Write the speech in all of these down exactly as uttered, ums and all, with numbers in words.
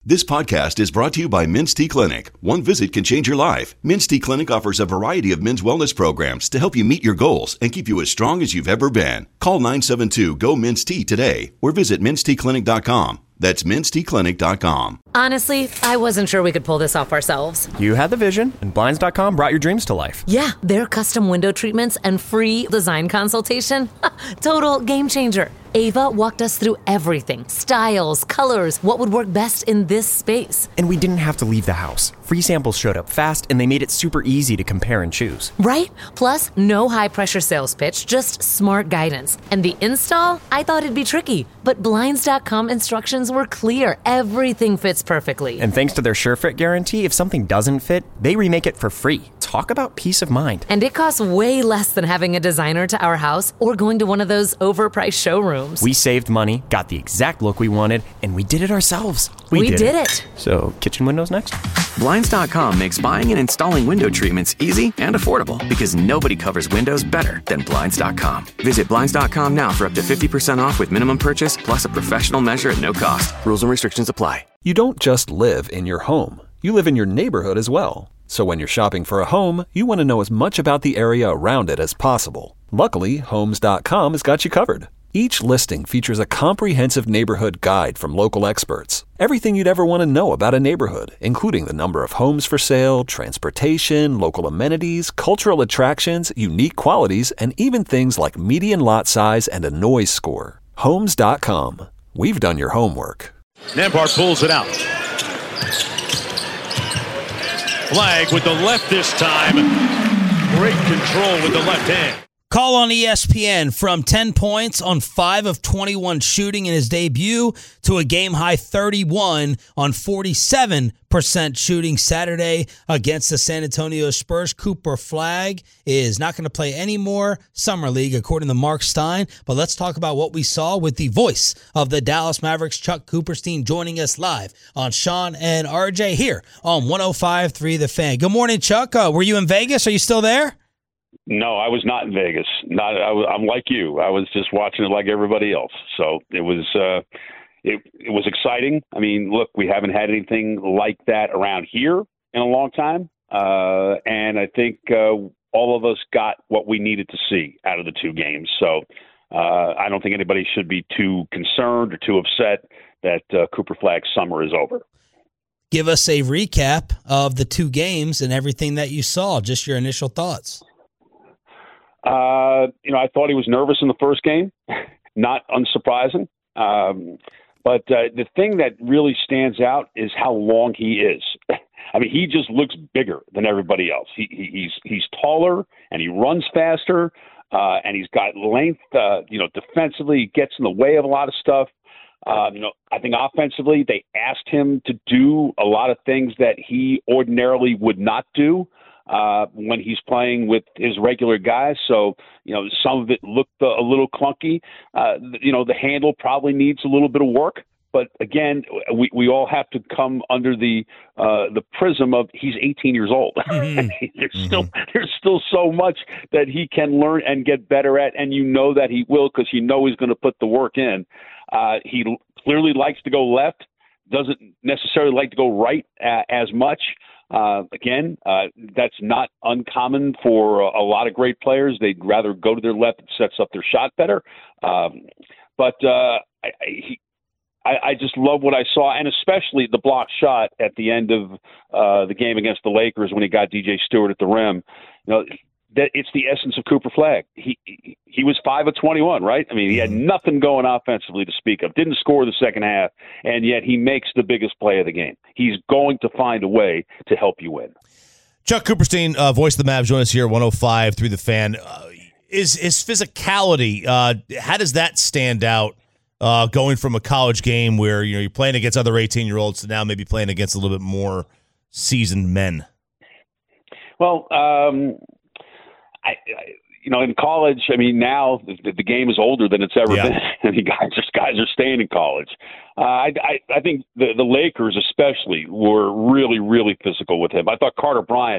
This podcast is brought to you by Men's T Clinic. One visit can change your life. Men's T Clinic offers a variety of men's wellness programs to help you meet your goals and keep you as strong as you've ever been. Call nine seven two, G O, Men's T today or visit mens t clinic dot com. That's mens t clinic dot com. Honestly, I wasn't sure we could pull this off ourselves. You had the vision, and Blinds dot com brought your dreams to life. Yeah, their custom window treatments and free design consultation. Total game changer. Ava walked us through everything. Styles, colors, what would work best in this space. And we didn't have to leave the house. Free samples showed up fast, and they made it super easy to compare and choose. Right? Plus, no high-pressure sales pitch, just smart guidance. And the install? I thought it'd be tricky, but Blinds dot com instructions were clear. Everything fits perfectly. And thanks to their SureFit guarantee, if something doesn't fit, they remake it for free. Talk about peace of mind. And it costs way less than having a designer to our house or going to one of those overpriced showrooms. We saved money, got the exact look we wanted, and we did it ourselves. We, we did, did it. it. So, kitchen windows next? Blinds dot com makes buying and installing window treatments easy and affordable because nobody covers windows better than Blinds dot com. Visit Blinds dot com now for up to fifty percent off with minimum purchase plus a professional measure at no cost. Rules and restrictions apply. You don't just live in your home. You live in your neighborhood as well. So when you're shopping for a home, you want to know as much about the area around it as possible. Luckily, Homes dot com has got you covered. Each listing features a comprehensive neighborhood guide from local experts. Everything you'd ever want to know about a neighborhood, including the number of homes for sale, transportation, local amenities, cultural attractions, unique qualities, and even things like median lot size and a noise score. Homes dot com. We've done your homework. Nembhard pulls it out. Flag with the left this time. Great control with the left hand. Call on E S P N from ten points on five of twenty-one shooting in his debut to a game-high thirty-one on forty-seven percent shooting Saturday against the San Antonio Spurs. Cooper Flagg is not going to play any more Summer League, according to Mark Stein. But let's talk about what we saw with the voice of the Dallas Mavericks, Chuck Cooperstein, joining us live on Sean and R J here on one oh five point three The Fan. Good morning, Chuck. Uh, were you in Vegas? Are you still there? No, I was not in Vegas. Not, I was, I'm like you. I was just watching it like everybody else. So it was, uh, it, it was exciting. I mean, look, we haven't had anything like that around here in a long time, uh, and I think uh, all of us got what we needed to see out of the two games. So uh, I don't think anybody should be too concerned or too upset that uh, Cooper Flagg's summer is over. Give us a recap of the two games and everything that you saw. Just your initial thoughts. Uh, you know, I thought he was nervous in the first game, not unsurprising. Um, but uh, the thing that really stands out is how long he is. I mean, he just looks bigger than everybody else. He, he, he's he's taller and he runs faster, uh, and he's got length. Uh, you know, defensively, he gets in the way of a lot of stuff. Uh, you know, I think offensively, they asked him to do a lot of things that he ordinarily would not do uh, when he's playing with his regular guys. So, you know, some of it looked a, a little clunky. Uh, you know, the handle probably needs a little bit of work. But again, we, we all have to come under the uh, the prism of he's eighteen years old. Mm-hmm. there's mm-hmm. still there's still so much that he can learn and get better at, and you know that he will because you know he's going to put the work in. Uh, he clearly likes to go left, doesn't necessarily like to go right uh, as much. Uh, again, uh, that's not uncommon for a, a lot of great players. They'd rather go to their left. It sets up their shot better. Um, but uh, I, I, he, I, I just love what I saw, and especially the block shot at the end of uh, the game against the Lakers when he got D J Stewart at the rim. You know, that it's the essence of Cooper Flagg. He he was five of twenty-one, right? I mean, he had nothing going offensively to speak of. Didn't score the second half, and yet he makes the biggest play of the game. He's going to find a way to help you win. Chuck Cooperstein, uh, voice of the Mavs, join us here at one oh five through the Fan. Uh, is his physicality? Uh, how does that stand out? Uh, going from a college game where you know you're playing against other eighteen-year-olds to now maybe playing against a little bit more seasoned men. Well, um, I, I, you know, in college, I mean, now the, the game is older than it's ever yeah. been. I mean, guys are guys are staying in college. Uh, I, I I think the the Lakers especially were really really physical with him. I thought Carter Bryant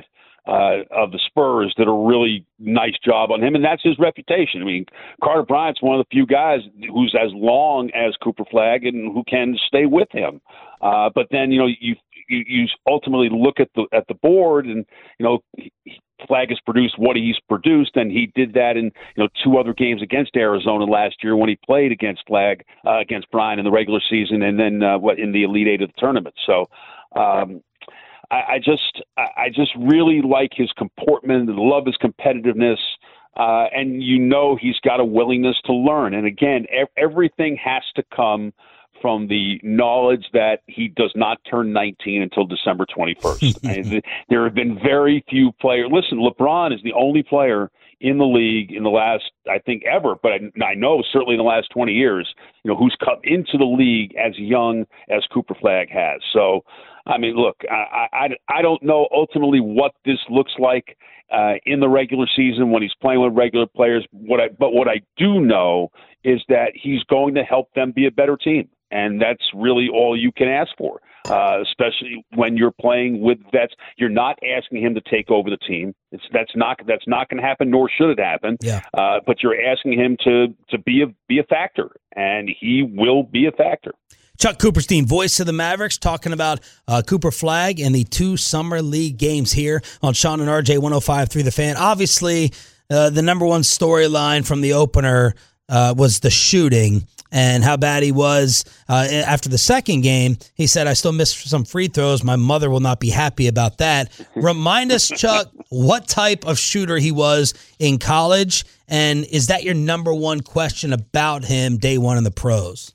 uh, of the Spurs did a really nice job on him, and that's his reputation. I mean, Carter Bryant's one of the few guys who's as long as Cooper Flagg and who can stay with him. Uh, but then, you know, you, you you ultimately look at the at the board, and you know, Flagg has produced what he's produced, and he did that in you know two other games against Arizona last year when he played against Flagg uh, against Bryant in the regular season, and then uh, what in the Elite Eight of the tournament. So. Um, I, I just, I just really like his comportment and love his competitiveness. Uh, and you know, he's got a willingness to learn. And again, ev- everything has to come from the knowledge that he does not turn nineteen until December twenty-first. And there have been very few players. Listen, LeBron is the only player in the league in the last, I think, ever, but I, I know certainly in the last twenty years, you know, who's come into the league as young as Cooper Flagg has. So, I mean, look, I, I, I don't know ultimately what this looks like uh, in the regular season when he's playing with regular players. What I, but what I do know is that he's going to help them be a better team. And that's really all you can ask for, uh, especially when you're playing with vets. You're not asking him to take over the team. It's, that's not that's not going to happen, nor should it happen. Yeah. Uh, but you're asking him to to be a be a factor, and he will be a factor. Chuck Cooperstein, voice of the Mavericks, talking about uh, Cooper Flagg and the two Summer League games here on Sean and R J one oh five point three The Fan. Obviously, uh, the number one storyline from the opener uh, was the shooting and how bad he was. Uh, after the second game, he said, I still missed some free throws. My mother will not be happy about that. Remind us, Chuck, what type of shooter he was in college, and is that your number one question about him day one in the pros?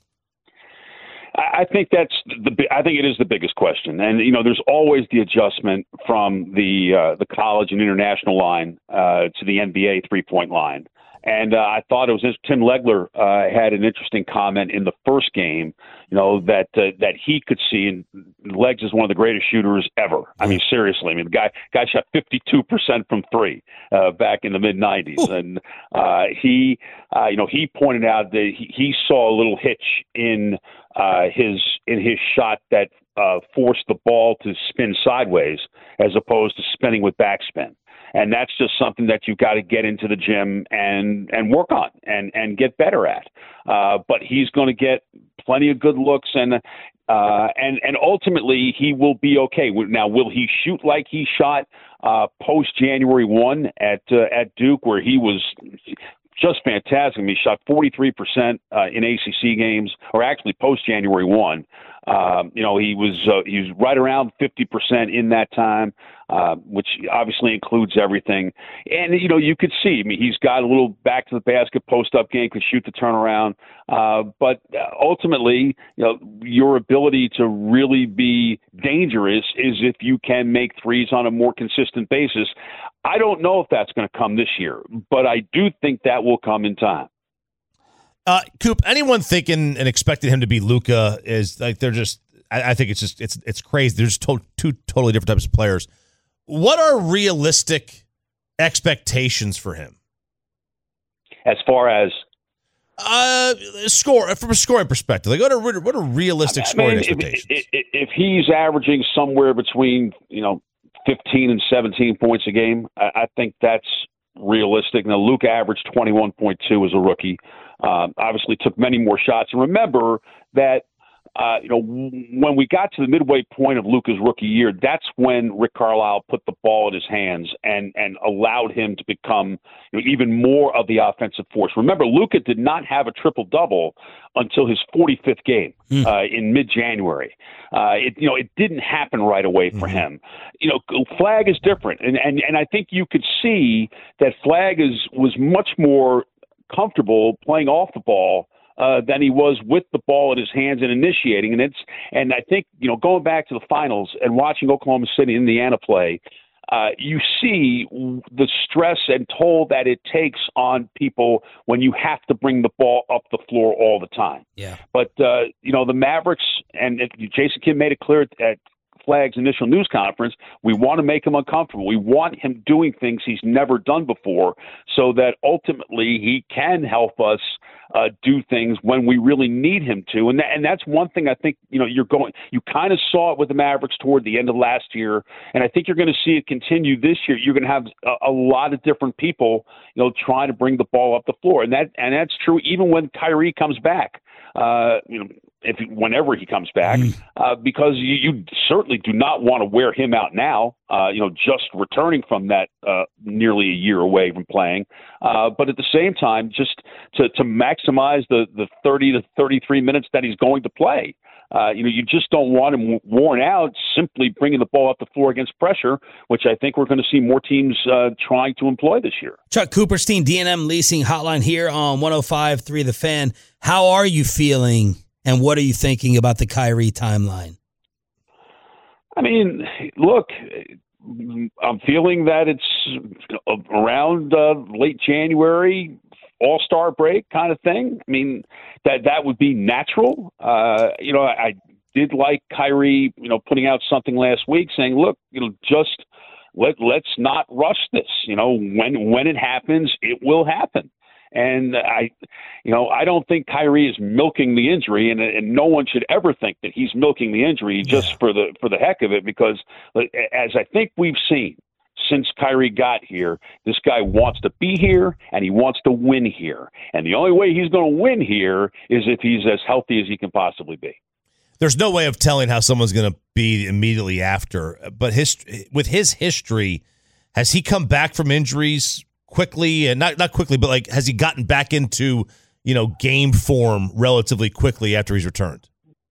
I think that's the. I think it is the biggest question, and you know, there's always the adjustment from the uh, the college and international line uh, to the N B A three point line. And uh, I thought it was Tim Legler uh, had an interesting comment in the first game, you know, that uh, that he could see, and Legs is one of the greatest shooters ever. I mean, seriously, I mean, the guy guy shot fifty-two percent from three uh, back in the mid nineties, and uh, he, uh, you know, he pointed out that he, he saw a little hitch in uh, his in his shot that uh, forced the ball to spin sideways as opposed to spinning with backspin. And that's just something that you've got to get into the gym and, and work on and, and get better at. Uh, but he's going to get plenty of good looks, and uh, and and ultimately he will be okay. Now, will he shoot like he shot uh, post January first at uh, at Duke, where he was just fantastic? I mean, he shot forty-three percent uh, in A C C games, or actually post January first. Um, you know, he was uh, he was right around fifty percent in that time, uh, which obviously includes everything. And you know, you could see, I mean, he's got a little back to the basket post up game, could shoot the turnaround. Uh, but ultimately, you know, your ability to really be dangerous is if you can make threes on a more consistent basis. I don't know if that's going to come this year, but I do think that will come in time. Uh, Coop, anyone thinking and expecting him to be Luka is like, they're just, I, I think it's just, it's it's crazy. They're just to, two totally different types of players. What are realistic expectations for him? As far as? Uh, score, from a scoring perspective. Like, what are, what are realistic I mean, scoring expectations? If, if, if he's averaging somewhere between, you know, fifteen and seventeen points a game, I, I think that's realistic. Now, Luka averaged twenty-one point two as a rookie. Um, obviously took many more shots. And remember that, uh, you know, when we got to the midway point of Luka's rookie year, that's when Rick Carlisle put the ball in his hands and, and allowed him to become, you know, even more of the offensive force. Remember, Luka did not have a triple-double until his forty-fifth game mm. uh, in mid-January. Uh, it, you know, it didn't happen right away for mm-hmm. him. You know, Flagg is different. And, and, and I think you could see that Flagg is was much more comfortable playing off the ball uh, than he was with the ball in his hands and initiating. And it's, and I think, you know, going back to the finals and watching Oklahoma City, Indiana play, uh, you see the stress and toll that it takes on people when you have to bring the ball up the floor all the time. Yeah. But, uh, you know, the Mavericks, and it, Jason Kidd made it clear at, at Flagg's initial news conference, we want to make him uncomfortable. We want him doing things he's never done before so that ultimately he can help us uh, do things when we really need him to. And, th- and that's one thing I think, you know, you're going, you kind of saw it with the Mavericks toward the end of last year. And I think you're going to see it continue this year. You're going to have a, a lot of different people, you know, trying to bring the ball up the floor. And that, and that's true even when Kyrie comes back. Uh, you know, if whenever he comes back, uh, because you, you certainly do not want to wear him out now. Uh, you know, just returning from that uh, nearly a year away from playing, uh, but at the same time, just to, to maximize the the thirty to thirty-three minutes that he's going to play. Uh, you know, you just don't want him worn out simply bringing the ball up the floor against pressure, which I think we're going to see more teams uh, trying to employ this year. Chuck Cooperstein, D and M Leasing Hotline here on one oh five point three The Fan. How are you feeling, and what are you thinking about the Kyrie timeline? I mean, look, I'm feeling that it's around uh, late January, all-star break kind of thing. I mean, that that would be natural. Uh, you know, I, I did like Kyrie, you know, putting out something last week saying, look, you know, just let, let's not rush this. You know, when when it happens, it will happen. And I, you know, I don't think Kyrie is milking the injury, and, and no one should ever think that he's milking the injury just yeah. for the for the heck of it, because as I think we've seen since Kyrie got here, this guy wants to be here and he wants to win here. And the only way he's going to win here is if he's as healthy as he can possibly be. There's no way of telling how someone's going to be immediately after, but his, with his history, has he come back from injuries quickly, and not not quickly, but like has he gotten back into, you know, game form relatively quickly after he's returned?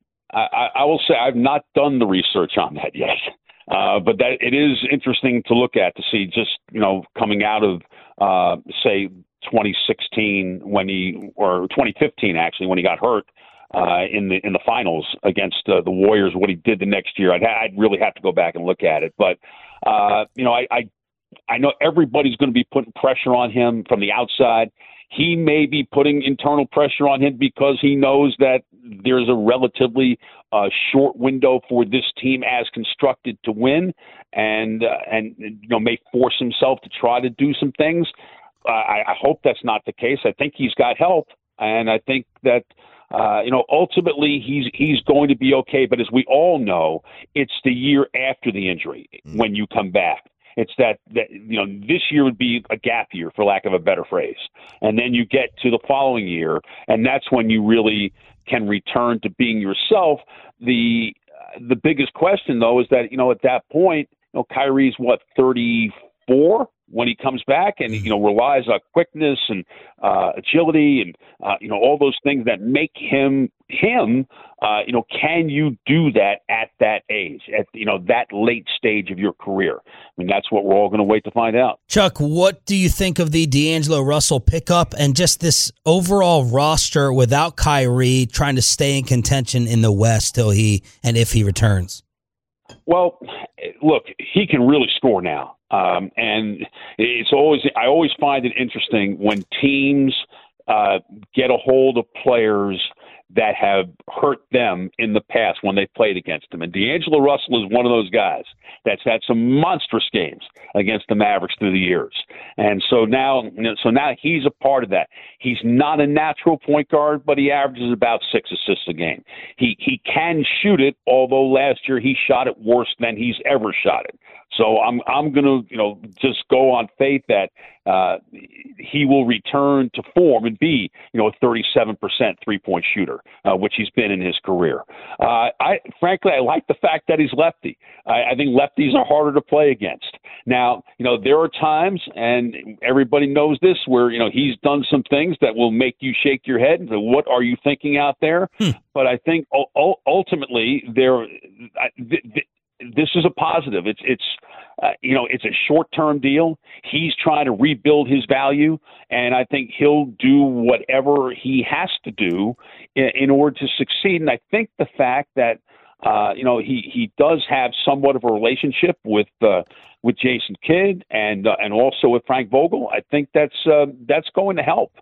I, I will say I've not done the research on that yet, uh, but that it is interesting to look at, to see just, you know, coming out of uh, say twenty sixteen when he, or twenty fifteen actually, when he got hurt uh, in the in the finals against uh, the Warriors, what he did the next year. I'd, I'd really have to go back and look at it, but uh, you know, I. I I know everybody's going to be putting pressure on him from the outside. He may be putting internal pressure on him because he knows that there's a relatively uh, short window for this team as constructed to win, and uh, and you know may force himself to try to do some things. Uh, I, I hope that's not the case. I think he's got help, and I think that uh, you know ultimately he's he's going to be okay. But as we all know, it's the year after the injury when you come back. It's that, that, you know, this year would be a gap year, for lack of a better phrase. And then you get to the following year, and that's when you really can return to being yourself. The uh, the biggest question, though, is that, you know, at that point, you know, Kyrie's, what, thirty-four when he comes back, and, you know, relies on quickness and uh, agility and, uh, you know, all those things that make him him. Uh, you know, can you do that at that age, at, you know, that late stage of your career? I mean, that's what we're all going to wait to find out. Chuck, what do you think of the D'Angelo Russell pickup and just this overall roster without Kyrie trying to stay in contention in the West till he and if he returns? Well, look, he can really score now. Um, and it's always, I always find it interesting when teams uh, get a hold of players that have hurt them in the past when they played against them. And D'Angelo Russell is one of those guys that's had some monstrous games against the Mavericks through the years. And so now, so now he's a part of that. He's not a natural point guard, but he averages about six assists a game. He he can shoot it, although last year he shot it worse than he's ever shot it. So I'm I'm going to, you know, just go on faith that uh, he will return to form and be, you know, a thirty-seven percent three-point shooter, uh, which he's been in his career. Uh, I frankly, I like the fact that he's lefty. I, I think lefties are harder to play against. Now, you know, there are times, and everybody knows this, where, you know, he's done some things that will make you shake your head and say, what are you thinking out there? Hmm. But I think u- ultimately there, th- th- this is a positive. It's, it's, uh, you know, it's a short-term deal. He's trying to rebuild his value, and I think he'll do whatever he has to do in, in order to succeed. And I think the fact that, uh, you know, he, he does have somewhat of a relationship with, uh, with Jason Kidd and, uh, and also with Frank Vogel, I think that's, uh, that's going to help.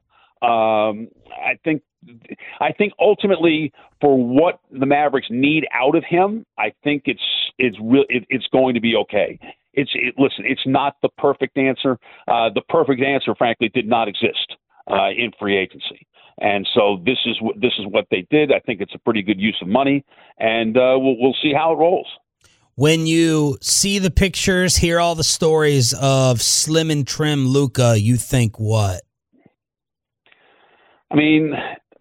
Um, I think, I think ultimately for what the Mavericks need out of him, I think it's it's real. It, it's going to be okay. It's it, listen. It's not the perfect answer. Uh, the perfect answer, frankly, did not exist uh, in free agency. And so this is what this is what they did. I think it's a pretty good use of money, and uh, we'll we'll see how it rolls. When you see the pictures, hear all the stories of slim and trim Luka, you think what? I mean,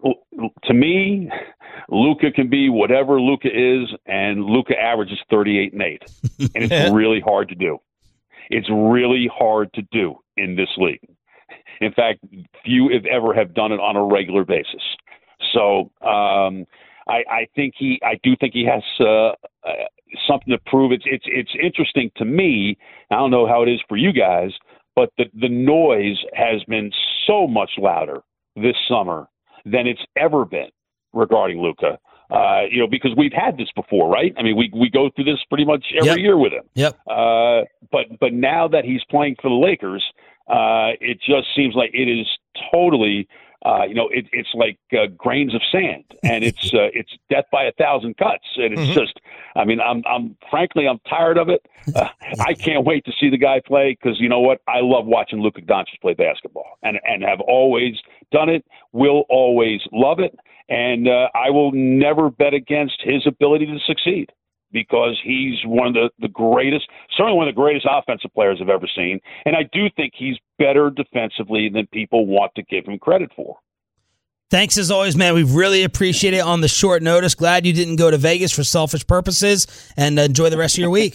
to me, Luka can be whatever Luka is, and Luka averages thirty-eight and eight, and it's really hard to do. It's really hard to do in this league. In fact, few, if ever, have done it on a regular basis. So um, I, I think he, I do think he has uh, uh, something to prove. It's, it's, it's interesting to me. I don't know how it is for you guys, but the, the noise has been so much louder this summer than it's ever been regarding Luka. Uh, you know, because we've had this before, right? I mean, we we go through this pretty much every yep. year with him. Yep. Uh, but but now that he's playing for the Lakers, uh, it just seems like it is totally, uh, you know, it, it's like uh, grains of sand, and it's uh, it's death by a thousand cuts, and it's mm-hmm. just, I mean, I'm I'm frankly I'm tired of it. Uh, I can't wait to see the guy play because you know what? I love watching Luka Doncic play basketball, and and have always done it. Will always love it. And uh, I will never bet against his ability to succeed because he's one of the, the greatest, certainly one of the greatest offensive players I've ever seen. And I do think he's better defensively than people want to give him credit for. Thanks as always, man. We really appreciate it on the short notice. Glad you didn't go to Vegas for selfish purposes, and enjoy the rest of your week.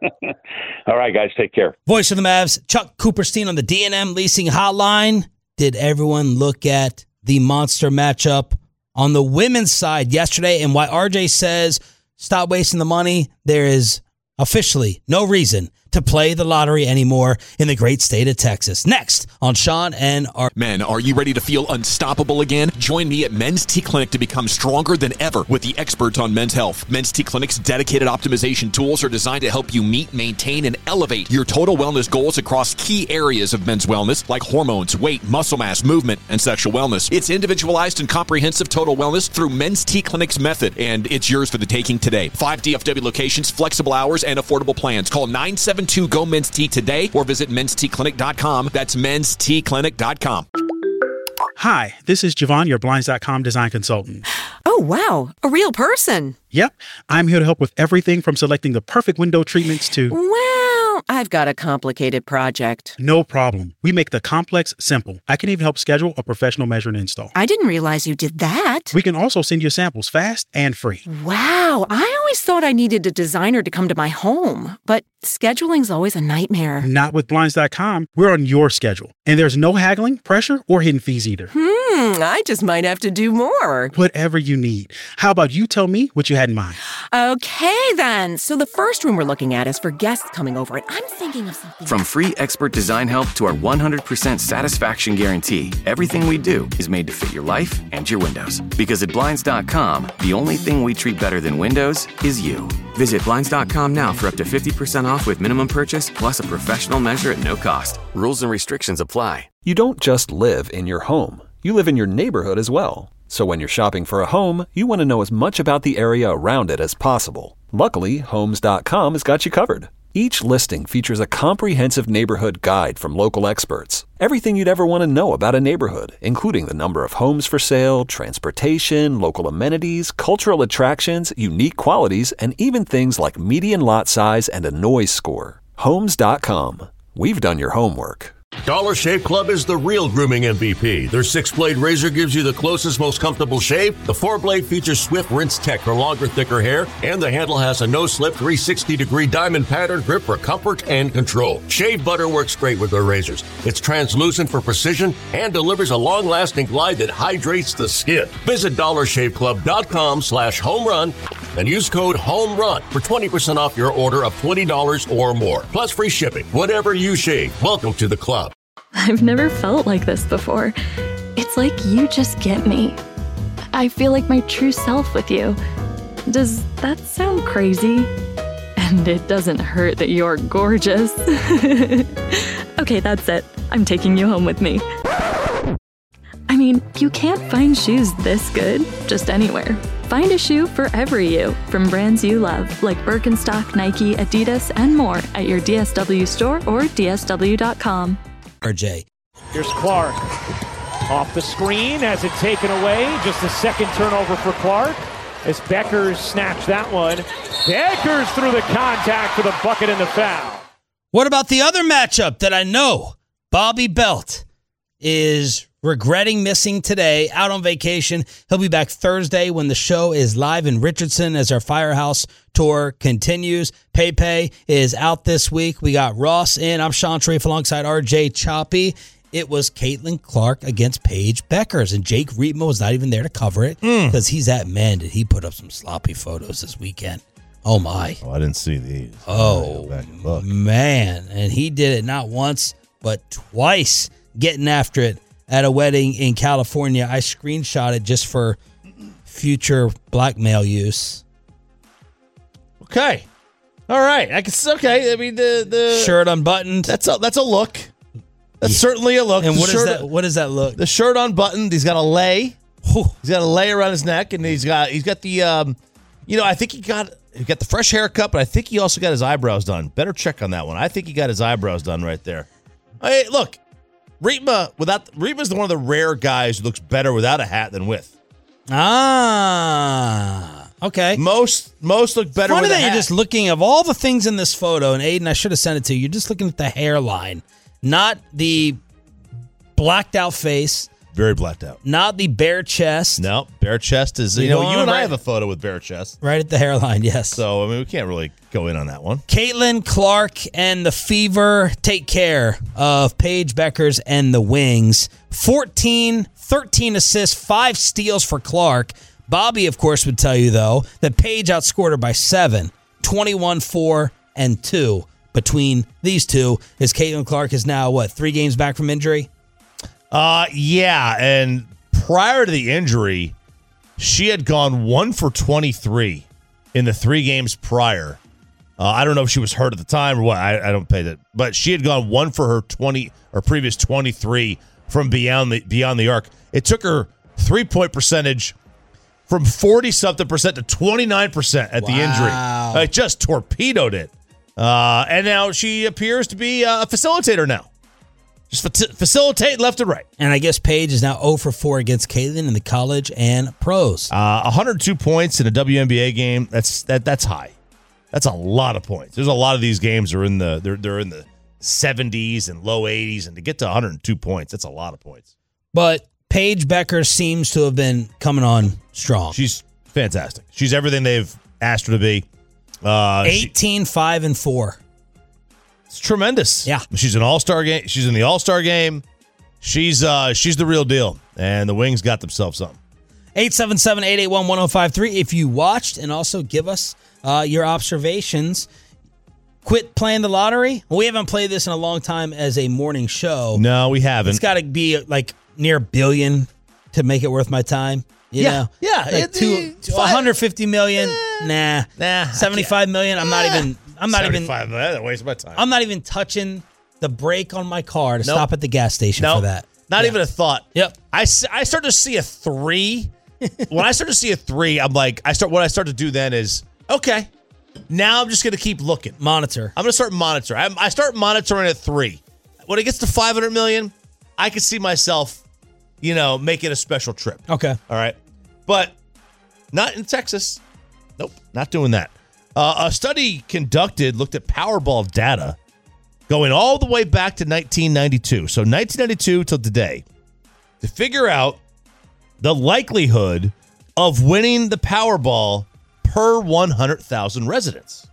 All right, guys, take care. Voice of the Mavs, Chuck Cooperstein on the D and M Leasing Hotline. Did everyone look at the monster matchup on the women's side yesterday, and why R J says stop wasting the money? There is officially no reason to play the lottery anymore in the great state of Texas. Next on Sean and R. Men, are you ready to feel unstoppable again? Join me at Men's T Clinic to become stronger than ever with the experts on men's health. Men's T Clinic's dedicated optimization tools are designed to help you meet, maintain, and elevate your total wellness goals across key areas of men's wellness like hormones, weight, muscle mass, movement, and sexual wellness. It's individualized and comprehensive total wellness through Men's T Clinic's method, and it's yours for the taking today. Five D F W locations, flexible hours, and affordable plans. Call nine seven two, G O, Men's T today or visit mens t clinic dot com. That's mens t clinic dot com. Hi, this is Javon, your Blinds dot com design consultant. Oh, wow. A real person. Yep. I'm here to help with everything from selecting the perfect window treatments to... Well, I've got a complicated project. No problem. We make the complex simple. I can even help schedule a professional measure and install. I didn't realize you did that. We can also send you samples fast and free. Wow. I always thought I needed a designer to come to my home, but scheduling's always a nightmare. Not with Blinds dot com. We're on your schedule. And there's no haggling, pressure, or hidden fees either. Hmm, I just might have to do more. Whatever you need. How about you tell me what you had in mind? Okay, then. So the first room we're looking at is for guests coming over, and I'm thinking of something. From free expert design help to our one hundred percent satisfaction guarantee, everything we do is made to fit your life and your windows. Because at Blinds dot com, the only thing we treat better than windows is you. Visit Blinds dot com now for up to fifty percent off with minimum purchase plus a professional measure at no cost. Rules and restrictions apply. You don't just live in your home. You live in your neighborhood as well. So when you're shopping for a home, you want to know as much about the area around it as possible. Luckily, Homes dot com has got you covered. Each listing features a comprehensive neighborhood guide from local experts. Everything you'd ever want to know about a neighborhood, including the number of homes for sale, transportation, local amenities, cultural attractions, unique qualities, and even things like median lot size and a noise score. Homes dot com. We've done your homework. Dollar Shave Club is the real grooming M V P. Their six-blade razor gives you the closest, most comfortable shave. The four-blade features swift rinse tech for longer, thicker hair. And the handle has a no-slip three sixty degree diamond pattern grip for comfort and control. Shave butter works great with their razors. It's translucent for precision and delivers a long-lasting glide that hydrates the skin. Visit dollar shave club dot com slash home run and use code HOMERUN for twenty percent off your order of twenty dollars or more. Plus free shipping. Whatever you shave, welcome to the club. I've never felt like this before. It's like you just get me. I feel like my true self with you. Does that sound crazy? And it doesn't hurt that you're gorgeous. Okay, that's it. I'm taking you home with me. I mean, you can't find shoes this good just anywhere. Find a shoe for every you from brands you love, like Birkenstock, Nike, Adidas, and more at your D S W store or D S W dot com. R J. Here's Clark. Off the screen, has it taken away. Just a second turnover for Clark as Beckers snatched that one. Beckers through the contact for the bucket and the foul. What about the other matchup that I know Bobby Belt is regretting missing today, out on vacation? He'll be back Thursday when the show is live in Richardson as our Firehouse tour continues. Pepe is out this week. We got Ross in. I'm Sean Trafe alongside R J Choppy. It was Caitlin Clark against Paige Beckers, and Jake Riepma was not even there to cover it because mm. he's at Mendon. He put up some sloppy photos this weekend. Oh, my. Oh, I didn't see these. Oh, man. And he did it not once, but twice, getting after it at a wedding in California. I screenshot it just for future blackmail use. Okay. All right. I can, okay. I mean, the, the shirt unbuttoned. That's a, that's a look. That's yeah. certainly a look. And the what shirt, is that? What does that look? The shirt unbuttoned. He's got a lay. He's got a lay around his neck, and he's got he's got the um, you know, I think he got he got the fresh haircut, but I think he also got his eyebrows done. Better check on that one. I think he got his eyebrows done right there. Hey, look, Riepma without Riepma's the one of the rare guys who looks better without a hat than with. Ah, okay. Most most look better. Funny with that a hat. You're just looking of all the things in this photo, and Aiden, I should have sent it to you. You're just looking at the hairline. Not the blacked out face. Very blacked out. Not the bare chest. No, bare chest is, you, you know, you and right, I have a photo with bare chest. Right at the hairline, yes. So, I mean, we can't really go in on that one. Caitlin Clark and the Fever take care of Paige Beckers and the Wings. fourteen, thirteen assists, five steals for Clark. Bobby, of course, would tell you, though, that Paige outscored her by seven, twenty-one, four, and two. Between these two, is Caitlin Clark is now, what, three games back from injury? Uh, yeah, and prior to the injury, she had gone one for twenty-three in the three games prior. Uh, I don't know if she was hurt at the time or what. I, I don't pay that. But she had gone one for her twenty or previous twenty-three from beyond the beyond the arc. It took her three-point percentage from forty-something percent to twenty-nine percent at wow. the injury. It just torpedoed it. Uh, and now she appears to be a facilitator now. Just fa- facilitate left and right. And I guess Paige is now zero for four against Caitlin in the college and pros. Uh, one hundred two points in a W N B A game. That's that. That's high. That's a lot of points. There's a lot of these games are in the they're they're in the seventies and low eighties, and to get to one hundred two points, that's a lot of points. But Paige Becker seems to have been coming on strong. She's fantastic. She's everything they've asked her to be. Uh, eighteen, she, five, and four. It's tremendous. Yeah. She's an all-star game. She's in the all-star game. She's uh, she's the real deal. And the Wings got themselves something. eight seven seven, eight eight one, one oh five three if you watched, and also give us uh, your observations. Quit playing the lottery. We haven't played this in a long time as a morning show. No, we haven't. It's got to be like near a billion to make it worth my time. You yeah, know? yeah. Like it, two, it, one hundred fifty million. Eh, nah, nah. seventy-five million. I'm not even. I'm not even. seventy-five million. That wastes my time. I'm not even touching the brake on my car to nope. stop at the gas station nope. for that. Not yeah. even a thought. Yep. I, I start to see a three. When I start to see a three, I'm like, I start. What I start to do then is okay. Now I'm just going to keep looking. Monitor. I'm going to start monitoring. I, I start monitoring at three. When it gets to five hundred million, I can see myself, you know, making a special trip. Okay. All right. But not in Texas. Nope. Not doing that. Uh, a study conducted looked at Powerball data going all the way back to nineteen ninety-two. So nineteen ninety-two till today to figure out the likelihood of winning the Powerball per one hundred thousand residents.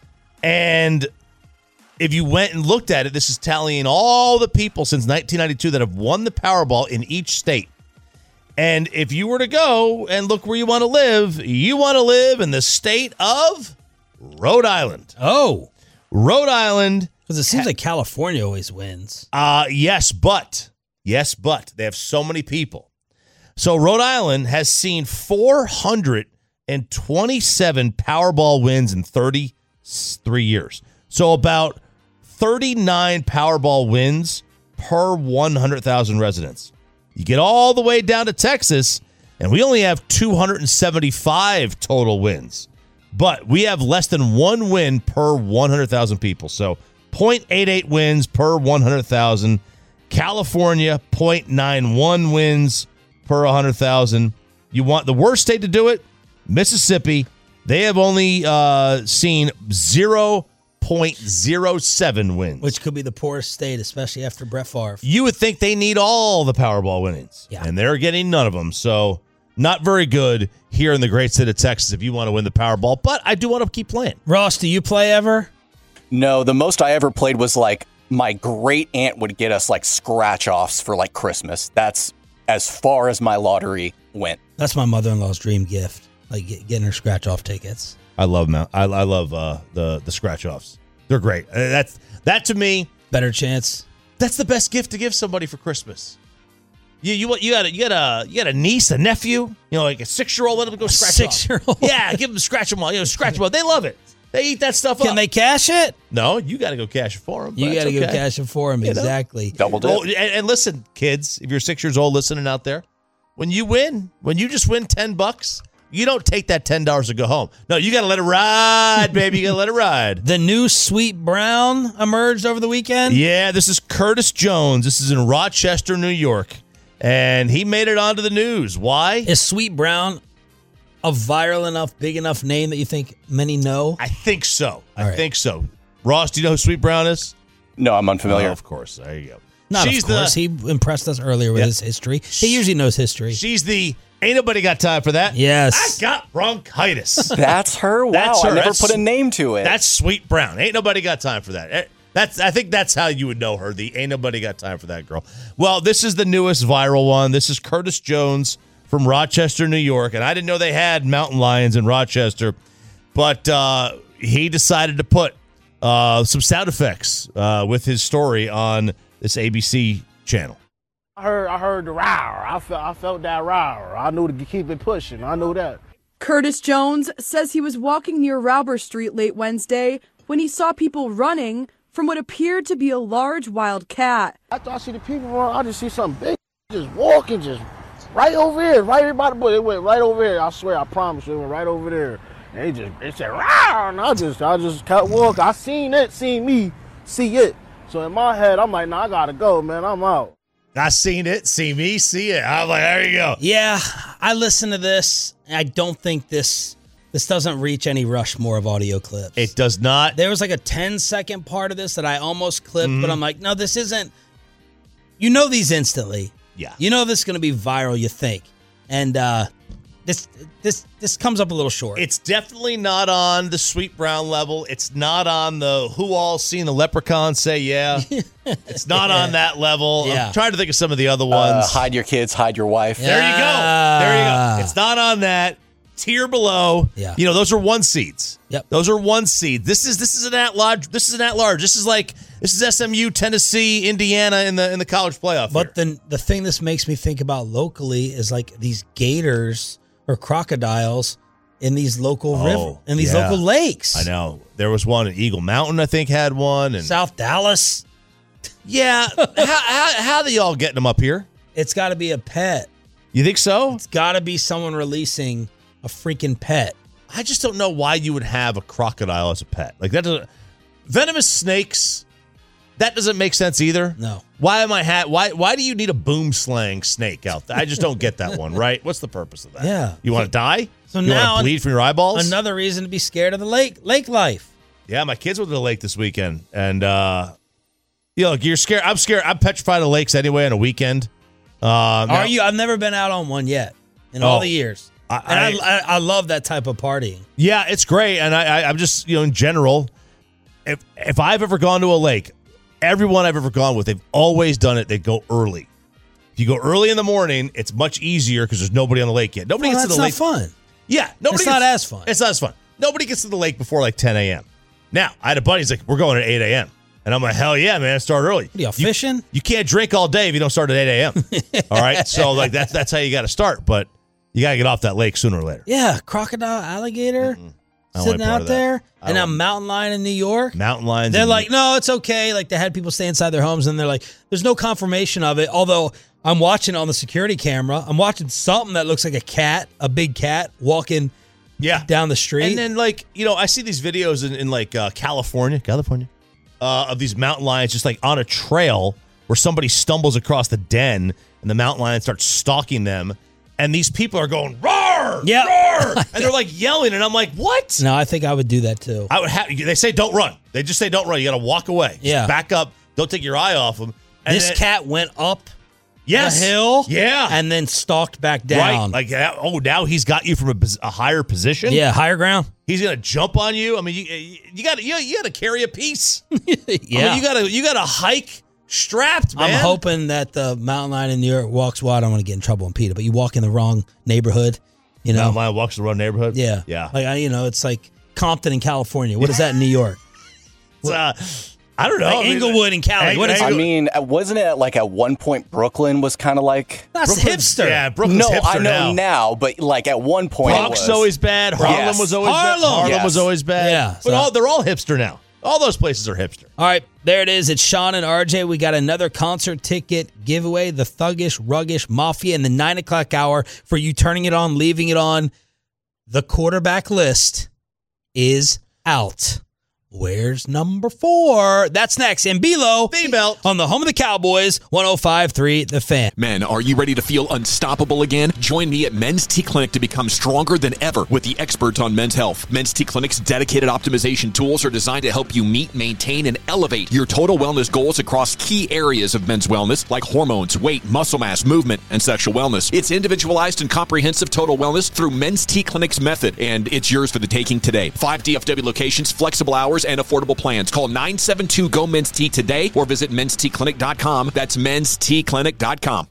And if you went and looked at it, this is tallying all the people since nineteen ninety-two that have won the Powerball in each state. And if you were to go and look where you want to live, you want to live in the state of Rhode Island. Oh. Rhode Island. Because it seems ha- like California always wins. Uh, yes, but. Yes, but. They have so many people. So Rhode Island has seen four hundred twenty-seven Powerball wins in thirty-three years. So about thirty-nine Powerball wins per one hundred thousand residents. You get all the way down to Texas, And we only have two hundred seventy-five total wins. But we have less than one win per one hundred thousand people. So zero point eight eight wins per one hundred thousand. California, zero point nine one wins per one hundred thousand. You want the worst state to do it? Mississippi. They have only uh, seen zero point zero seven wins. Which could be the poorest state, especially after Brett Favre. You would think they need all the Powerball winnings. Yeah. And they're getting none of them. So not very good here in the great state of Texas if you want to win the Powerball. But I do want to keep playing. Ross, do you play ever? No, the most I ever played was like my great aunt would get us like scratch offs for like Christmas. That's as far as my lottery went. That's my mother-in-law's dream gift, like get, getting her scratch off tickets. I love Mount. I, I love uh, the the scratch offs. They're great. Uh, That's that to me. Better chance. That's the best gift to give somebody for Christmas. You you you got a, you got a you got a niece, a nephew, you know, like a six year old. Let them go scratch off. Six year old. Yeah, give them scratch them all. You know, scratch them all. They love it. They eat that stuff up. Can they cash it? No, you got to go cash it for them. You got to okay. go cash it for them. You know? Exactly. Double dip. Oh, and, and listen, kids, if you're six years old listening out there, when you win, when you just win ten bucks, you don't take that ten dollars and go home. No, you got to let it ride, baby. You got to let it ride. The new Sweet Brown emerged over the weekend. Yeah, this is Curtis Jones. This is in Rochester, New York. And he made it onto the news. Why? Is Sweet Brown a viral enough, big enough name that you think many know? I think so. I right. think so. Ross, do you know who Sweet Brown is? No, I'm unfamiliar. Oh, of course. There you go. Not She's of course. The, he impressed us earlier with Yeah. his history. He usually knows history. she's the ain't nobody got time for that. Yes. I got bronchitis. That's her? Wow, That's her. I never That's- put a name to it. That's Sweet Brown. Ain't nobody got time for that. Eh, That's I think that's how you would know her. The ain't nobody got time for that girl. Well, this is the newest viral one. This is Curtis Jones from Rochester, New York. And I didn't know they had mountain lions in Rochester, but uh, he decided to put uh, some sound effects uh, with his story on this A B C channel. I heard, I heard the roar. I felt, I felt that roar. I knew to keep it pushing. I knew that. Curtis Jones says he was walking near Rauber Street late Wednesday when he saw people running from what appeared to be a large wild cat. After I see the people run, I just see something big just walking, just right over here, right here by the bush. It went right over here. I swear, I promise you, it went right over there. And it just, it said, roar, and I just, I just kept walking. I seen it, seen me, see it. So in my head, I'm like, nah, I gotta go, man. I'm out. I seen it, see me, see it. I'm like, there you go. Yeah, I listened to this. I don't think this this doesn't reach any Rushmore of audio clips. It does not. There was like a ten second part of this that I almost clipped, Mhm. but I'm like, no, this isn't. You know these instantly. Yeah. You know this is going to be viral, you think. And uh, this this this comes up a little short. It's definitely not on the Sweet Brown level. It's not on the who all seen the leprechaun say yeah. It's not on that level. Yeah. I'm trying to think of some of the other Uh, ones. hide your kids, hide your wife. There you go. There you go. It's not on that. Tier below. Yeah. You know, those are one seeds. Yep. Those are one seed. This is this is an at large. This is an at large. This is like this is S M U, Tennessee, Indiana in the in the college playoff. But the the thing this makes me think about locally is like these gators or crocodiles in these local Oh, river in these yeah. local lakes. I know. There was one in Eagle Mountain, I think, had one. And South Dallas. yeah. how, how how are they all getting them up here? It's got to be a pet. You think so? It's got to be someone releasing a freaking pet. I just don't know why you would have a crocodile as a pet. Like that doesn't venomous snakes. That doesn't make sense either. No. Why am I ha- why why do you need a boom slang snake out there? I just don't get that one, right? What's the purpose of that? Yeah. You want to die? So you now want to bleed from your eyeballs? Another reason to be scared of the lake lake life. Yeah, my kids went to the lake this weekend, and uh, you know, you're scared. I'm scared. I'm petrified of lakes anyway on a weekend. Uh, now- Are you? I've never been out on one yet in all Oh, the years. I- and I, I, I love that type of partying. Yeah, it's great, and I, I, I'm just you know in general, if if I've ever gone to a lake, everyone I've ever gone with, they've always done it. They go early. If you go early in the morning, it's much easier because there's nobody on the lake yet. Nobody Well, gets to that's the not lake. fun. Yeah, nobody It's not gets- as fun. It's not as fun. Nobody gets to the lake before like ten a.m. Now, I had a buddy. He's like, "We're going at eight a.m." And I'm like, "Hell yeah, man! Start early." What are you fishing? You can't drink all day if you don't start at eight a.m. All right, so like that's that's how you got to start. But you got to get off that lake sooner or later. Yeah, crocodile, alligator, I don't sitting like part out of that. there, I and a don't- mountain lion in New York. Mountain lions. They're and- like, no, it's okay. Like they had people stay inside their homes, and they're like, there's no confirmation of it. Although I'm watching on the security camera. I'm watching something that looks like a cat, a big cat, walking yeah. down the street. And then, like, you know, I see these videos in, in like, uh, California, California, uh, of these mountain lions just, like, on a trail where somebody stumbles across the den and the mountain lion starts stalking them. And these people are going, roar, yeah. roar. And they're, like, yelling. And I'm like, what? No, I think I would do that, too. I would have. They say don't run. They just say don't run. You got to walk away. Just yeah. back up. Don't take your eye off them. And this then, cat went up yes. the hill. Yeah. And then stalked back down. Right. Like, oh, now he's got you from a, a higher position? Yeah, higher ground. He's going to jump on you. I mean, you you got you, you got to carry a piece. yeah. I mean, you got to you got to hike strapped, man. I'm hoping that the mountain lion in New York walks wide. I don't want to get in trouble on PETA, but you walk in the wrong neighborhood, you know. Mountain lion walks in the wrong neighborhood? Yeah. Yeah. Like, I, you know, it's like Compton in California. What is that in New York? It's, uh, I don't know. Like I mean, Inglewood in Cali. What is I it? mean, wasn't it like at one point Brooklyn was kind of like That's Brooklyn's- hipster. Yeah, Brooklyn's no, hipster I know now. now. but like at one point, Bronx it was was always bad. Harlem Yes. was always Harlem. bad. Harlem Yes. was always bad. Yeah, But so- all, they're all hipster now. All those places are hipster. All right, there it is. It's Sean and R J. We got another concert ticket giveaway, the Thuggish, Ruggish Mafia in the nine o'clock hour for you turning it on, leaving it on. The quarterback list is out. Where's number four? That's next. And below, B-Belt on the home of the Cowboys, one oh five point three The Fan. Men, are you ready to feel unstoppable again? Join me at Men's T Clinic to become stronger than ever with the experts on men's health. Men's T Clinic's dedicated optimization tools are designed to help you meet, maintain, and elevate your total wellness goals across key areas of men's wellness like hormones, weight, muscle mass, movement, and sexual wellness. It's individualized and comprehensive total wellness through Men's T Clinic's method, and it's yours for the taking today. Five D F W locations, flexible hours, and affordable plans. Call nine seven two, G O, Men's T today or visit mens t clinic dot com. That's mens t clinic dot com.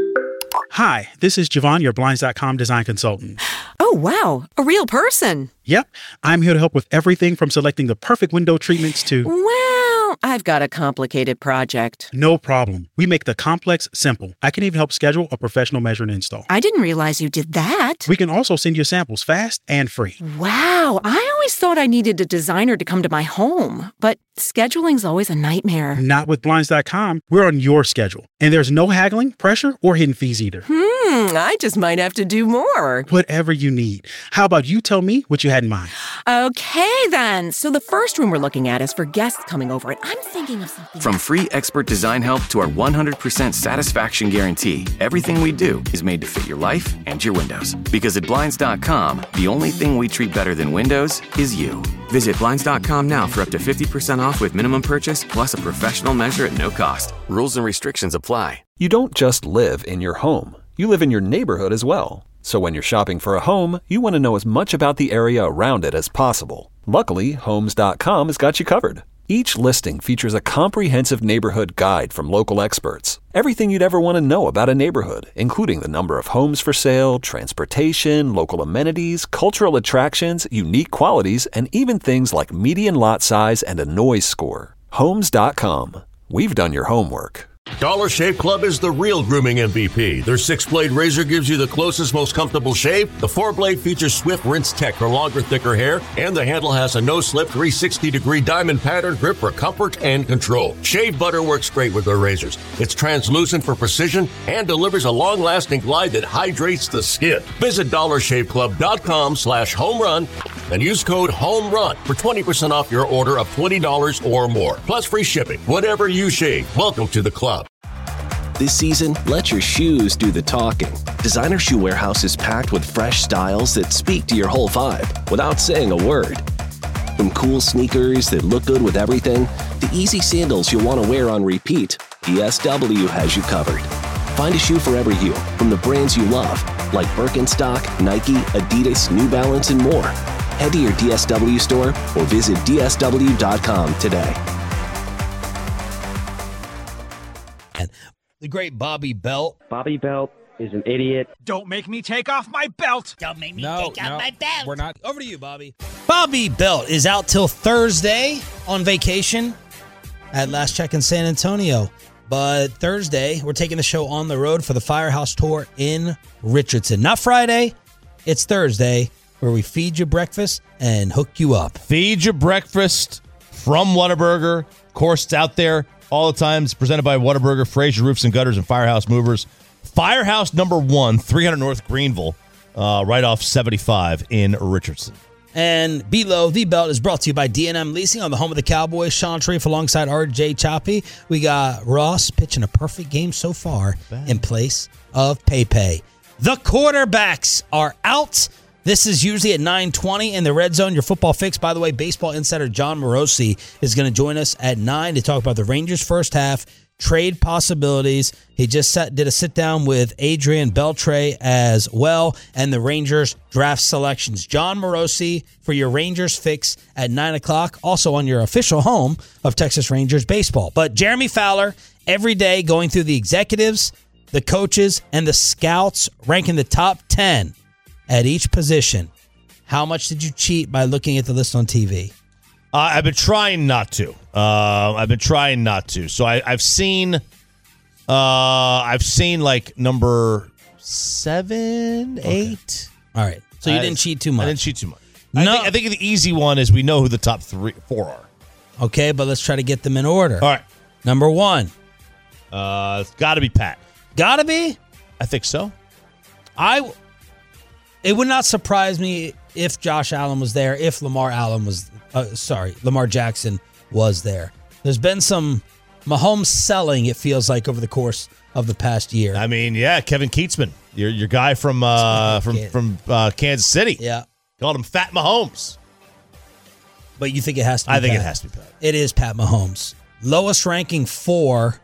Hi, this is Javon, your Blinds dot com design consultant. Oh, wow. A real person. Yep, I'm here to help with everything from selecting the perfect window treatments to... Well, I've got a complicated project. No problem. We make the complex simple. I can even help schedule a professional measure and install. I didn't realize you did that. We can also send you samples fast and free. Wow, I always thought I needed a designer to come to my home, but scheduling's always a nightmare. Not with Blinds dot com. We're on your schedule. And there's no haggling, pressure, or hidden fees either. Hmm, I just might have to do more. Whatever you need. How about you tell me what you had in mind? Okay, then. So the first room we're looking at is for guests coming over, and I'm thinking of something. From free expert design help to our one hundred percent satisfaction guarantee, everything we do is made to fit your life and your windows. Because at Blinds dot com, the only thing we treat better than windows is you. Visit Blinds dot com now for up to fifty percent off with minimum purchase plus a professional measure at no cost. Rules and restrictions apply. You don't just live in your home. You live in your neighborhood as well. So when you're shopping for a home, you want to know as much about the area around it as possible. Luckily, homes dot com has got you covered. Each listing features a comprehensive neighborhood guide from local experts. Everything you'd ever want to know about a neighborhood, including the number of homes for sale, transportation, local amenities, cultural attractions, unique qualities, and even things like median lot size and a noise score. homes dot com. We've done your homework. Dollar Shave Club is the real grooming M V P. Their six-blade razor gives you the closest, most comfortable shave. The four-blade features Swift Rinse Tech for longer, thicker hair. And the handle has a no-slip three hundred sixty degree diamond pattern grip for comfort and control. Shave butter works great with their razors. It's translucent for precision and delivers a long-lasting glide that hydrates the skin. Visit dollar shave club dot com slash home run and use code HOMERUN for twenty percent off your order of twenty dollars or more. Plus free shipping. Whatever you shave, welcome to the club. This season, let your shoes do the talking. Designer Shoe Warehouse is packed with fresh styles that speak to your whole vibe without saying a word. From cool sneakers that look good with everything, to easy sandals you'll want to wear on repeat, D S W has you covered. Find a shoe for every you from the brands you love, like Birkenstock, Nike, Adidas, New Balance, and more. Head to your D S W store or visit D S W dot com today. The great Bobby Belt. Bobby Belt is an idiot. Don't make me take off my belt. Don't make me no, take off no, my belt. We're not. Over to you, Bobby. Bobby Belt is out till Thursday on vacation at Last Check in San Antonio. But Thursday, we're taking the show on the road for the Firehouse Tour in Richardson. Not Friday, it's Thursday, where we feed you breakfast and hook you up. Feed you breakfast from Whataburger. Of course, it's out there all the time. It's presented by Whataburger, Fraser Roofs and Gutters, and Firehouse Movers. Firehouse number one, three hundred North Greenville, uh, right off seventy-five in Richardson. And Below the Belt is brought to you by D and M Leasing on the home of the Cowboys. Sean Sharif alongside R J Choppy. We got Ross pitching a perfect game so far in place of Pepe. The quarterbacks are out. This is usually at nine twenty in the Red Zone. Your football fix. By the way, baseball insider John Morosi is going to join us at nine to talk about the Rangers' first half, trade possibilities. He just sat, did a sit-down with Adrian Beltre as well, and the Rangers draft selections. John Morosi for your Rangers fix at nine o'clock, also on your official home of Texas Rangers baseball. But Jeremy Fowler, every day going through the executives, the coaches, and the scouts, ranking the top ten at each position. How much did you cheat by looking at the list on T V? Uh, I've been trying not to. Uh, I've been trying not to. So I, I've seen, uh, I've seen like number seven, okay. eight. All right. So you I, didn't cheat too much. I didn't cheat too much. No. I think, I think the easy one is we know who the top three, four are. Okay, but let's try to get them in order. All right. Number one. Uh, it's got to be Pat. Got to be? I think so. I. It would not surprise me if Josh Allen was there, if Lamar Allen was, uh, sorry, Lamar Jackson was there. There's been some Mahomes selling, it feels like, over the course of the past year. I mean, yeah, Kevin Keatsman, your your guy from uh, from from uh, Kansas City. Yeah, called him Fat Mahomes. But you think it has to be I think Pat. it has to be Pat. It is Pat Mahomes. Lowest ranking four,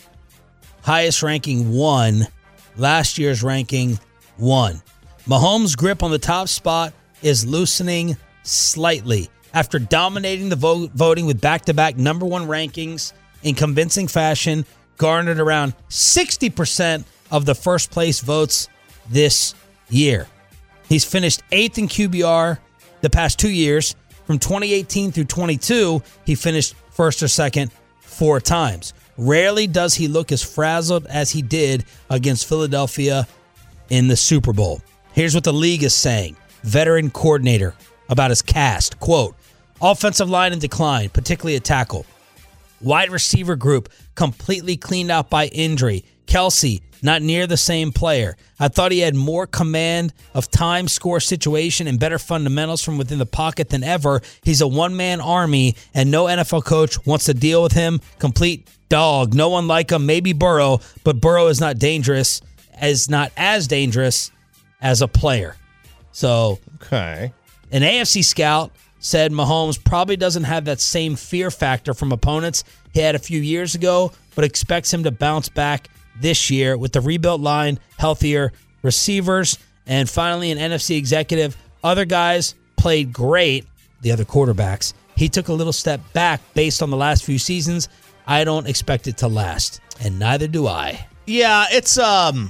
highest ranking one, last year's ranking one. Mahomes' grip on the top spot is loosening slightly. After dominating the vote, voting with back-to-back number one rankings in convincing fashion, garnered around sixty percent of the first-place votes this year. He's finished eighth in Q B R the past two years. From twenty eighteen through twenty-two, he finished first or second four times. Rarely does he look as frazzled as he did against Philadelphia in the Super Bowl. Here's what the league is saying. Veteran coordinator about his cast. Quote, offensive line in decline, particularly at tackle. Wide receiver group completely cleaned out by injury. Kelsey, not near the same player. I thought he had more command of time, score, situation, and better fundamentals from within the pocket than ever. He's a one-man army, and no N F L coach wants to deal with him. Complete dog. No one like him. Maybe Burrow, but Burrow is not dangerous, is not as dangerous as a player. So, okay. An A F C scout said Mahomes probably doesn't have that same fear factor from opponents he had a few years ago, but expects him to bounce back this year with the rebuilt line, healthier receivers, and finally an N F C executive. Other guys played great, the other quarterbacks. He took a little step back based on the last few seasons. I don't expect it to last, and neither do I. Yeah, it's... um.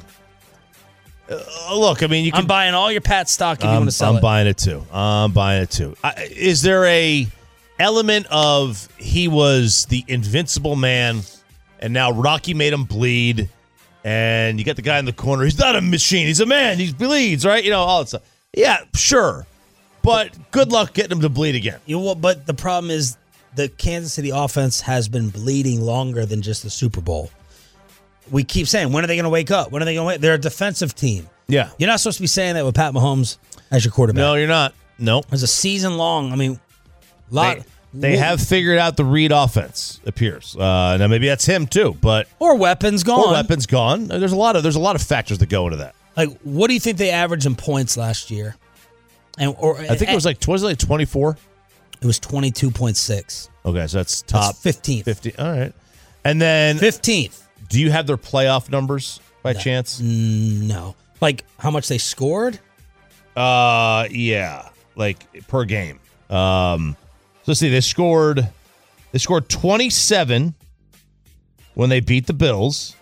Uh, look, I mean, you can. I'm buying all your Pat stock if um, you want to sell I'm it. I'm buying it too. I'm buying it too. I, is there a element of he was the invincible man, and now Rocky made him bleed, and you got the guy in the corner. He's not a machine. He's a man. He bleeds, right? You know all that stuff. Yeah, sure, but good luck getting him to bleed again. You know, but the problem is the Kansas City offense has been bleeding longer than just the Super Bowl. We keep saying, when are they going to wake up? When are they going to wake? They're a defensive team. Yeah. You're not supposed to be saying that with Pat Mahomes as your quarterback. No, you're not. No. There's a season long. I mean, lot. They, they have figured out the read offense, appears. Uh, now, maybe that's him, too, but. Or weapons gone. Or weapons gone. There's a lot of there's a lot of factors that go into that. Like, what do you think they averaged in points last year? And or I think it was like, was it like twenty-four? It was twenty-two point six. Okay, so that's top. That's fifteenth. fifty. All right. And then. fifteenth. Do you have their playoff numbers by no. chance? No. Like how much they scored? Uh, yeah, like per game. Um, so let's see. They scored. They scored twenty-seven when they beat the Bills.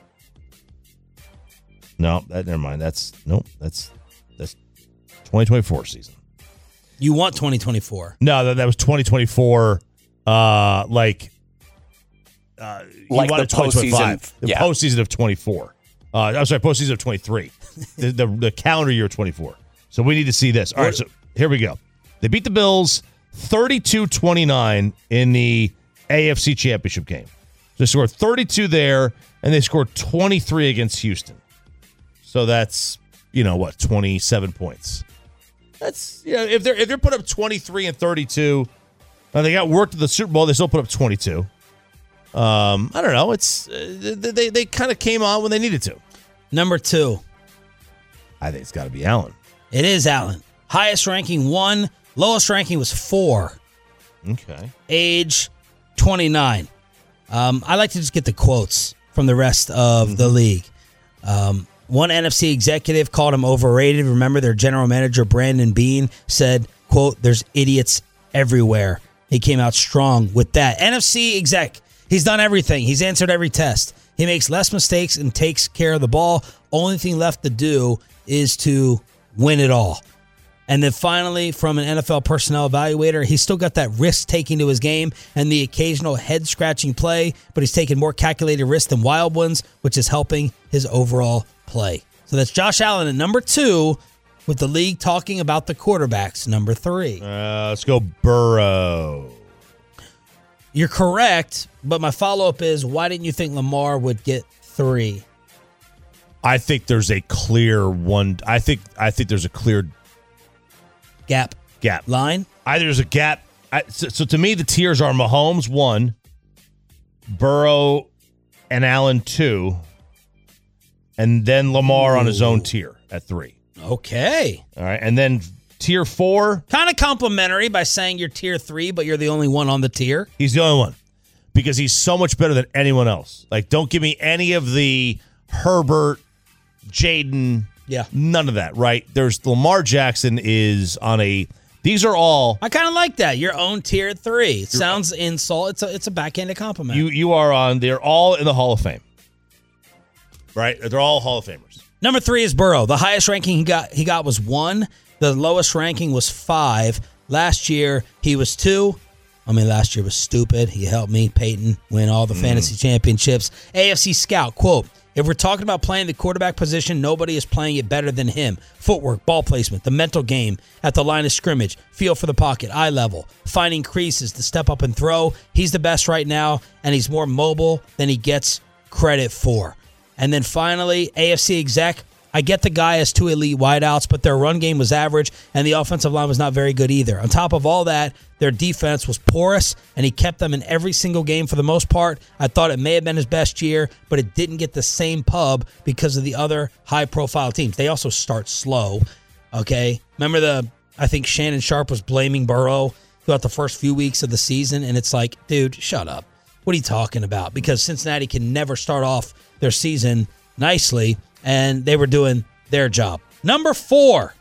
No, that never mind. That's nope. That's that's twenty twenty-four season. You want twenty twenty-four? No, that that was twenty twenty-four. Uh, like. Uh, like the postseason, the yeah. postseason of twenty-four. Uh, I'm sorry, postseason of twenty-three. the, the the calendar year of twenty-four. So we need to see this. All right, so here we go. They beat the Bills thirty-two twenty-nine in the A F C Championship game. They scored thirty-two there, and they scored twenty-three against Houston. So that's, you know, what, twenty-seven points. That's, you know, if they're if they're put up twenty-three and thirty-two, now they got worked at the Super Bowl, they still put up twenty-two. Um, I don't know. It's uh, they they kind of came on when they needed to. Number two. I think it's got to be Allen. It is Allen. Highest ranking one, lowest ranking was four. Okay. Age twenty-nine. Um, I like to just get the quotes from the rest of mm-hmm. the league. Um, one N F C executive called him overrated. Remember, their general manager, Brandon Beane, said, quote, "There's idiots everywhere." He came out strong with that. N F C exec, he's done everything. He's answered every test. He makes less mistakes and takes care of the ball. Only thing left to do is to win it all. And then finally, from an N F L personnel evaluator, he's still got that risk-taking to his game and the occasional head-scratching play, but he's taking more calculated risks than wild ones, which is helping his overall play. So that's Josh Allen at number two, with the league talking about the quarterbacks, number three. Uh, let's go Burrow. You're correct, but my follow-up is, why didn't you think Lamar would get three? I think there's a clear one. I think I think there's a clear gap. Gap line. Either there's a gap. I, so, so to me, the tiers are Mahomes one, Burrow and Allen two, and then Lamar Ooh. on his own tier at three. Okay. All right, and then tier four. Kind of complimentary by saying you're tier three, but you're the only one on the tier. He's the only one because he's so much better than anyone else. Like, don't give me any of the Herbert, Jaden, yeah, none of that, right? There's Lamar Jackson is on a, these are all. I kind of like that. Your own tier three. It sounds insult. It's a, it's a backhanded compliment. You you are on, they're all in the Hall of Fame, right? They're all Hall of Famers. Number three is Burrow. The highest ranking he got he got was one. The lowest ranking was five. Last year, he was two. I mean, last year was stupid. He helped me, Peyton, win all the mm. fantasy championships. A F C Scout, quote, "If we're talking about playing the quarterback position, nobody is playing it better than him. Footwork, ball placement, the mental game at the line of scrimmage, feel for the pocket, eye level, finding creases to step up and throw. He's the best right now, and he's more mobile than he gets credit for." And then finally, A F C exec, I get the guy has two elite wideouts, but their run game was average, and the offensive line was not very good either. On top of all that, their defense was porous, and he kept them in every single game for the most part. I thought it may have been his best year, but it didn't get the same pub because of the other high-profile teams. They also start slow, okay? Remember the, I think Shannon Sharp was blaming Burrow throughout the first few weeks of the season, and it's like, dude, shut up. What are you talking about? Because Cincinnati can never start off their season nicely, and they were doing their job. Number four.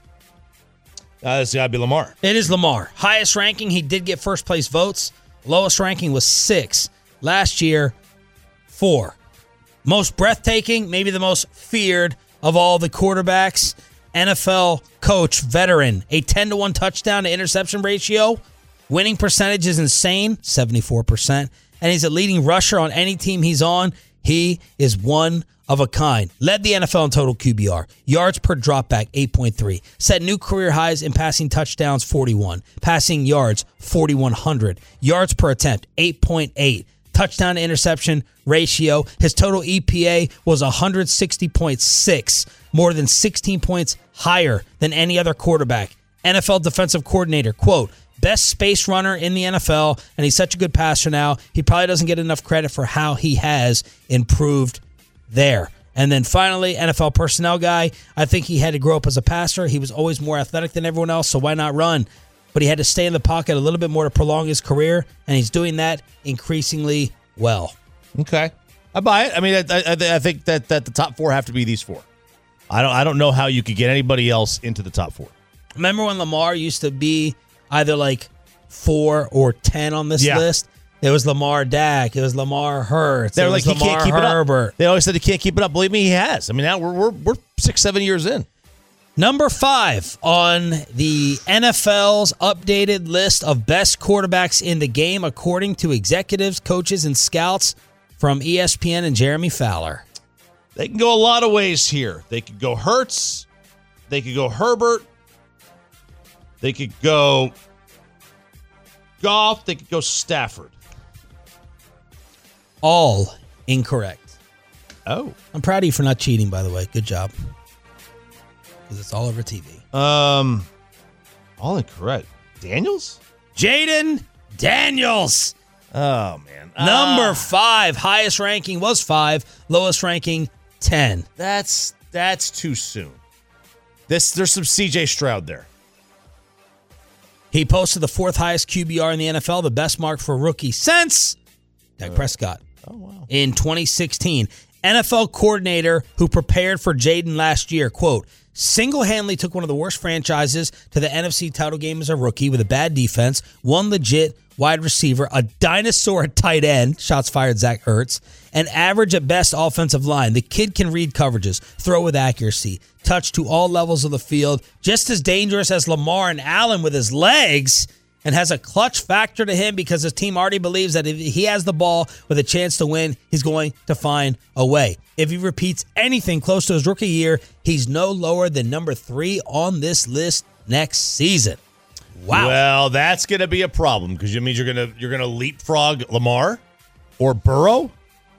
Uh, it's got to be Lamar. It is Lamar. Highest ranking, he did get first place votes. Lowest ranking was six. Last year, four. Most breathtaking, maybe the most feared of all the quarterbacks. N F L coach, veteran, a ten to one touchdown to interception ratio. Winning percentage is insane, seventy-four percent. And he's a leading rusher on any team he's on. He is one of a kind. Led the N F L in total Q B R. Yards per dropback, eight point three. Set new career highs in passing touchdowns, forty-one. Passing yards, forty-one hundred. Yards per attempt, eight point eight. Touchdown to interception ratio. His total E P A was one sixty point six. More than sixteen points higher than any other quarterback. N F L defensive coordinator, quote, "Best space runner in the N F L, and he's such a good passer now. He probably doesn't get enough credit for how he has improved there." And then finally, N F L personnel guy, I think he had to grow up as a passer. He was always more athletic than everyone else, so why not run? But he had to stay in the pocket a little bit more to prolong his career, and he's doing that increasingly well. Okay. I buy it. I mean, I, I, I think that, that the top four have to be these four. I don't I don't know how you could get anybody else into the top four. Remember when Lamar used to be either like four or ten on this Yeah. list? It was Lamar Dak. It was Lamar Hurts. They're it like, was he Lamar can't keep Herbert. it up. They always said he can't keep it up. Believe me, he has. I mean, now we're we're, we're six, seven years in. Number five on the N F L's updated list of best quarterbacks in the game, according to executives, coaches, and scouts from E S P N and Jeremy Fowler. They can go a lot of ways here. They could go Hurts. They could go Herbert. They could go Goff. They could go Stafford. All incorrect. Oh. I'm proud of you for not cheating, by the way. Good job. because it's all over T V. Um, all incorrect. Daniels? Jaden Daniels. Oh, man. Number Ah. five. Highest ranking was five. Lowest ranking, ten. That's that's too soon. This There's some C J Stroud there. He posted the fourth highest Q B R in the N F L, the best mark for a rookie since Dak Prescott. Oh, wow. In twenty sixteen. N F L coordinator who prepared for Jaden last year, quote, single-handedly took one of the worst franchises to the N F C title game as a rookie with a bad defense, one legit wide receiver, a dinosaur at tight end, shots fired Zach Ertz, an average at best offensive line. The kid can read coverages, throw with accuracy, touch to all levels of the field, just as dangerous as Lamar and Allen with his legs, and has a clutch factor to him because his team already believes that if he has the ball with a chance to win, he's going to find a way. If he repeats anything close to his rookie year, he's no lower than number three on this list next season. Wow. Well, that's going to be a problem because it means you're going to you're going to leapfrog Lamar or Burrow.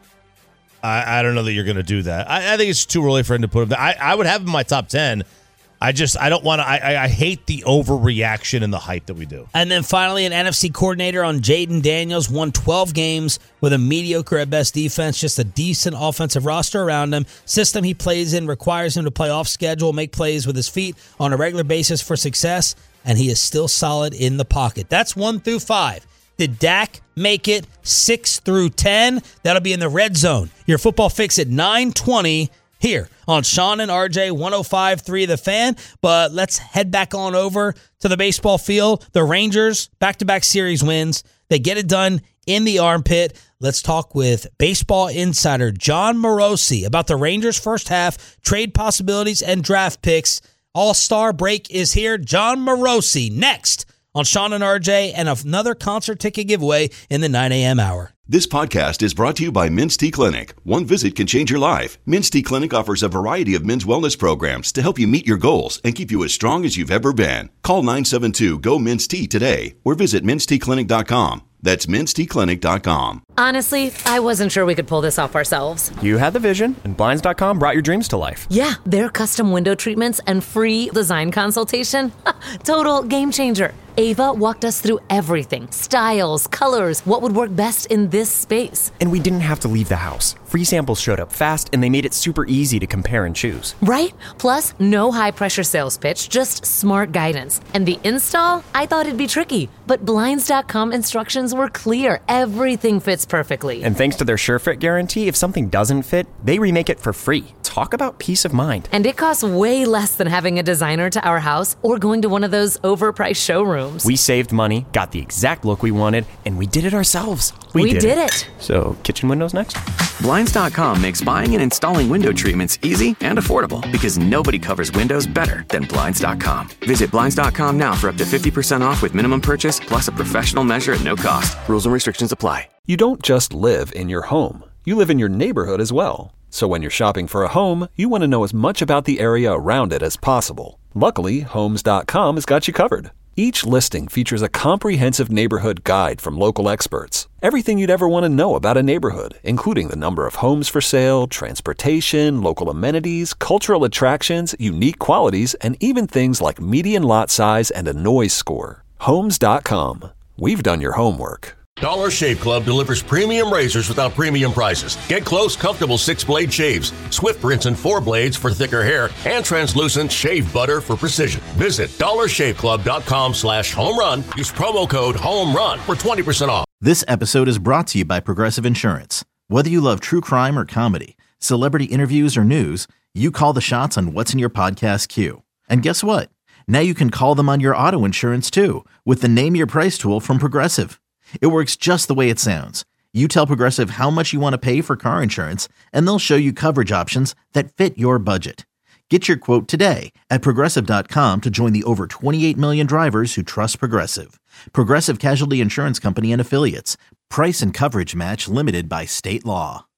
I, I don't know that you're going to do that. I, I think it's too early for him to put him there. I, I would have him in my top ten. I just, I don't want to, I, I I hate the overreaction and the hype that we do. And then finally, an N F C coordinator on Jaden Daniels won twelve games with a mediocre at best defense, just a decent offensive roster around him. System he plays in requires him to play off schedule, make plays with his feet on a regular basis for success, and he is still solid in the pocket. That's one through five. Did Dak make it six through ten? That'll be in the red zone. Your football fix at nine twenty. Here on Sean and R J one oh five point three The Fan. But let's head back on over to the baseball field. The Rangers, back-to-back series wins. They get it done in the armpit. Let's talk with baseball insider Jon Morosi about the Rangers' first half, trade possibilities, and draft picks. All-Star break is here. Jon Morosi next on Sean and R J, and another concert ticket giveaway in the nine a.m. hour. This podcast is brought to you by Men's T Clinic. One visit can change your life. Men's T Clinic offers a variety of men's wellness programs to help you meet your goals and keep you as strong as you've ever been. Call nine seven two, G O, Men's T today or visit mens t clinic dot com. That's mens t clinic dot com. Honestly, I wasn't sure we could pull this off ourselves. You had the vision, and Blinds dot com brought your dreams to life. Yeah, their custom window treatments and free design consultation. Total game changer. Ava walked us through everything. Styles, colors, what would work best in this space. And we didn't have to leave the house. Free samples showed up fast, and they made it super easy to compare and choose. Right? Plus, no high-pressure sales pitch, just smart guidance. And the install? I thought it'd be tricky, but Blinds dot com instructions were clear. Everything fits perfectly. And thanks to their SureFit guarantee, if something doesn't fit, they remake it for free. Talk about peace of mind. And it costs way less than having a designer to our house or going to one of those overpriced showrooms. We saved money, got the exact look we wanted, and we did it ourselves. We, we did, did it. it. So, kitchen windows next? Blinds dot com makes buying and installing window treatments easy and affordable because nobody covers windows better than Blinds dot com. Visit Blinds dot com now for up to fifty percent off with minimum purchase plus a professional measure at no cost. Rules and restrictions apply. You don't just live in your home. You live in your neighborhood as well. So when you're shopping for a home, you want to know as much about the area around it as possible. Luckily, Homes dot com has got you covered. Each listing features a comprehensive neighborhood guide from local experts. Everything you'd ever want to know about a neighborhood, including the number of homes for sale, transportation, local amenities, cultural attractions, unique qualities, and even things like median lot size and a noise score. Homes dot com. We've done your homework. Dollar Shave Club delivers premium razors without premium prices. Get close, comfortable six-blade shaves, swift rinse and four blades for thicker hair, and translucent shave butter for precision. Visit dollar shave club dot com slash home run. Use promo code HOMERUN for twenty percent off. This episode is brought to you by Progressive Insurance. Whether you love true crime or comedy, celebrity interviews or news, you call the shots on what's in your podcast queue. And guess what? Now you can call them on your auto insurance too with the Name Your Price tool from Progressive. It works just the way it sounds. You tell Progressive how much you want to pay for car insurance, and they'll show you coverage options that fit your budget. Get your quote today at Progressive dot com to join the over twenty-eight million drivers who trust Progressive. Progressive Casualty Insurance Company and Affiliates. Price and coverage match limited by state law.